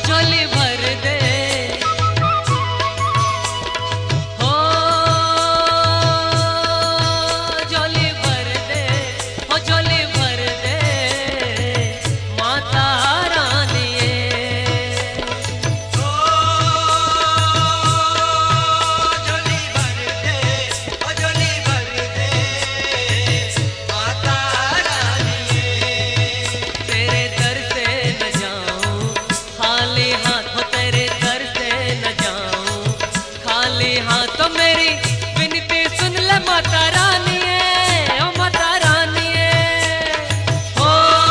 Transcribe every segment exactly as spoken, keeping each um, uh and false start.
झोली भर दे, हो झोली भर दे, हो झोली भर दे माता रानिए। ओ झोली भर दे, ओ झोली भर दे माता रानिए। तेरे दर से न जाऊं खाली हाथ, हो तेरे दर से न जाऊं खाली हाथ, तो मेरी विनती सुन ले माता रानिए, ओ माता रानिए। हो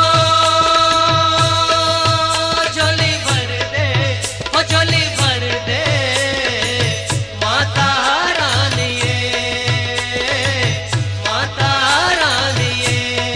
झोली भर दे, हो झोली भर दे माता रानिए, माता रानिए।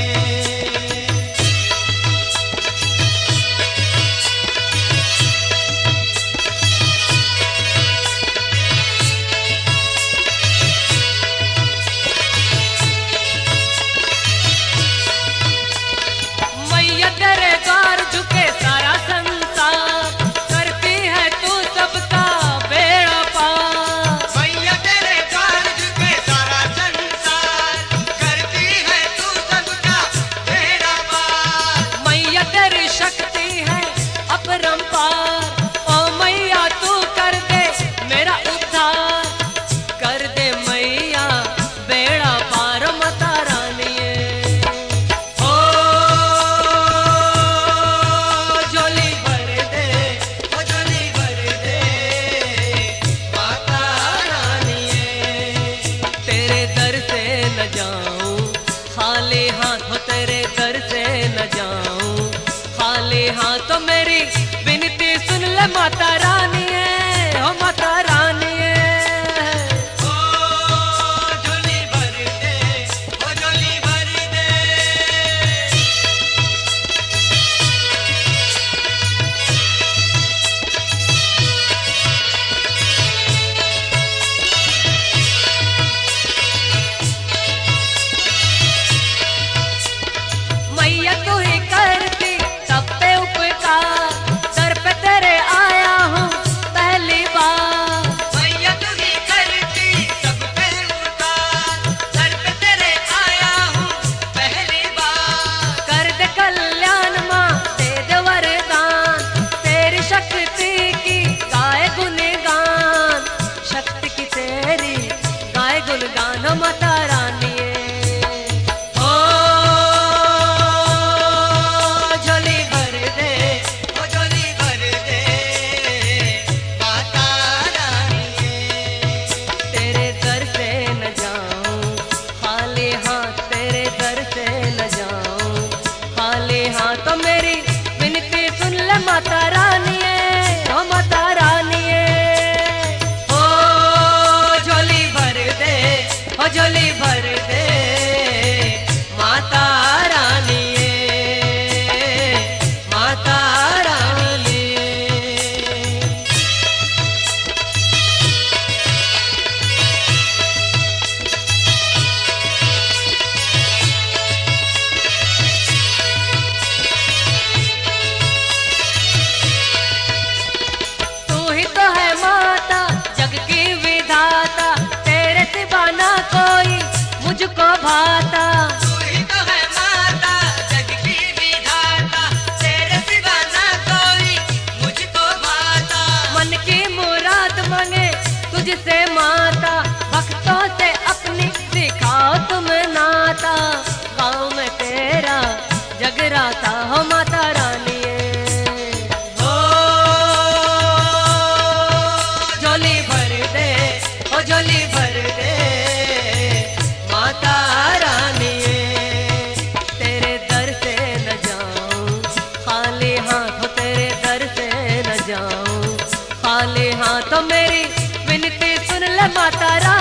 मैया तेरे द्वार झुके सारा संसार, करती है तू सबका बेड़ा पार। मैया तेरे द्वार झुके सारा संसार, करती है तू सबका बेड़ा पार। मैया तेरी शक्ति है अपरंपार, ओ मैया तू कर दे मेरा उद्धार, कर दे मैया बेड़ा पार माता रानिए। हो झोली भर दे, ओ झोली भर दे माता रानिए। तेरे दर से न जाऊं खाली हाथ, हो तेरे दर से न जाऊं खाली हाथ, तो मेरी विनती सुन ले माता रानिए, हो माता रानिए। ओ झोली भर दे, ओ झोली भर दे। मैया तू ही करती सब पे उपकार, दर पे तेरे आया हूँ पहली बार। मैया तू ही करती सब पे उपकार, दर पे तेरे आया हूँ पहली बार। कर दे कल्याण माँ दे दे वरदान, तेरी शक्ति की गाए गुणगान, शक्ति की तेरी गाए गुणगान, हो माता रानिए। हो झोली भर दे, ओ झोली भर दे माता रानिए। तेरे दर से न जाऊं खाली हाथ, तेरे दर से न जाऊं खाली हाथ, तो मेरी विनती सुन ले माता रानिए, ओ माता रानिए। हो झोली भर दे, हो झोली भर दे माता रानिए, माता रानिए। तू ही तो है माता जग की विधाता, तेरे सिवा ना कोई मुझको भाता। तू ही तो है माता जग की विधाता, तेरे सिवा ना कोई मुझको भाता। मन की मुराद मांगे तुझसे माता, भक्तों से अपनी दिखाओ तुम नाता, गाँव में तेरा जगराता, हो माता रानिए। हो झोली भर दे, हो झोली भर दे माता रानिए। तेरे दर से न जाऊं खाली हाथ, हो तेरे दर से न जाऊं खाली हाथ, तो मेरी विनती सुन ले माता रानिए।